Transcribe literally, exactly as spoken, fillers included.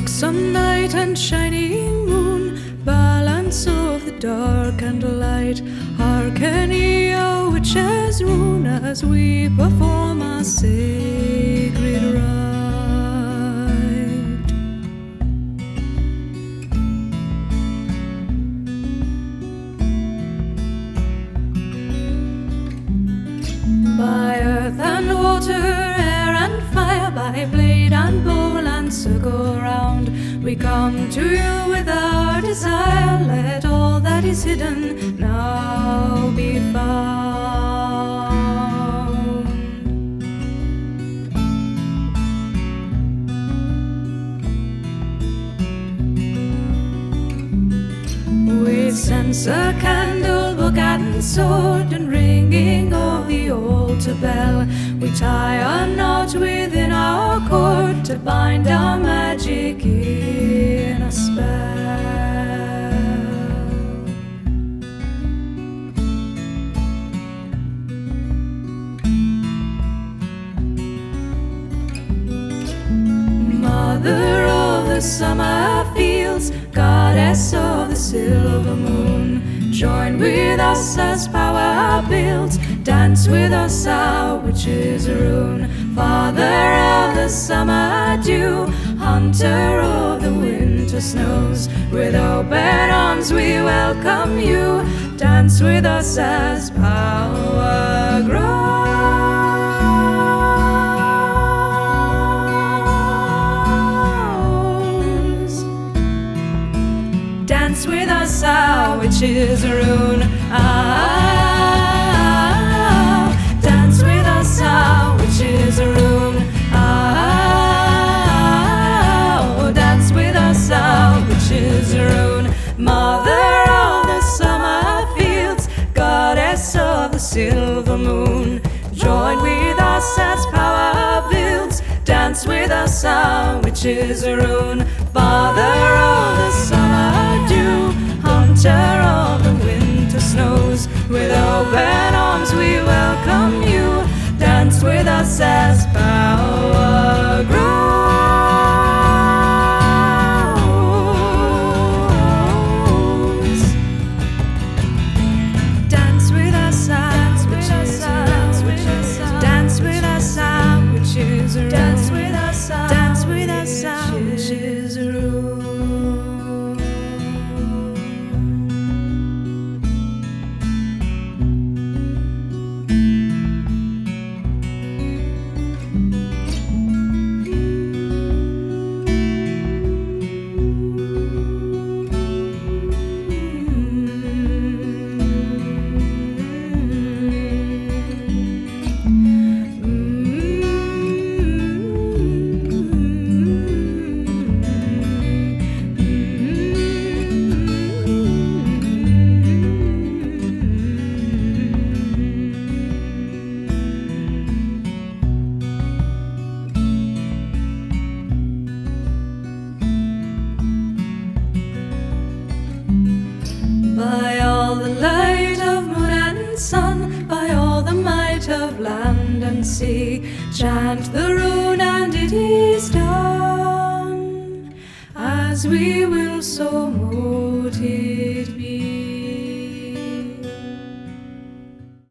Some night and shining moon, balance of the dark and light, hearken ye, O witches' rune, as we perform our sacred rite. By earth and water, air and fire, by blade and bowl and circle round, we come to you with our desire. Let all that is hidden now be found. With censer, candle, book and sword, and ringing of the altar bell, we tie a knot within our cord to bind our magic in a spell. Mother of the summer fields, goddess of the silver moon, join with us as power builds, dance with us our witches' rune. Father of the summer dew, hunter of the winter snows, with open arms we welcome you. Dance with us as power grows. Dance with us our witches' rune. Ah, dance with us our witches' rune. Ah, dance with us our witches' rune. Mother of the summer fields, goddess of the silver moon, join with us as power builds, dance with us our witches' rune. Father of the summer dew, hunter of the winter snows, with open arms we welcome you. Dance with us as power grows. Dance with us, our witches' rune. Dance with us, our witches' rune. Dance with us, our dance with us, our witches' rune. By all the light of moon and sun, by all the might of land and sea, chant the rune and it is done. As we will, so mote it be.